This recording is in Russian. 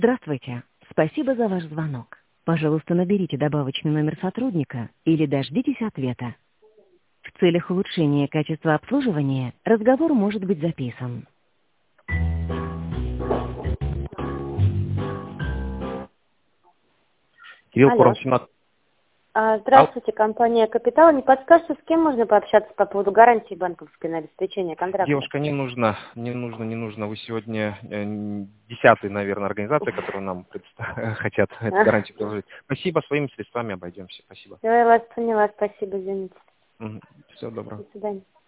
Здравствуйте. Спасибо за ваш звонок. Пожалуйста, наберите добавочный номер сотрудника или дождитесь ответа. В целях улучшения качества обслуживания разговор может быть записан. Кирилл Алло. Форум 17. Здравствуйте, компания «Капитал». Не подскажете, с кем можно пообщаться по поводу гарантии банковской на обеспечение контракта? Девушка, не нужно. Вы сегодня 10-й, наверное, организация, которую нам хотят эту гарантию предложить. Спасибо, своими средствами обойдемся. Спасибо. Я вас поняла, спасибо, извините. Всего доброго. До свидания.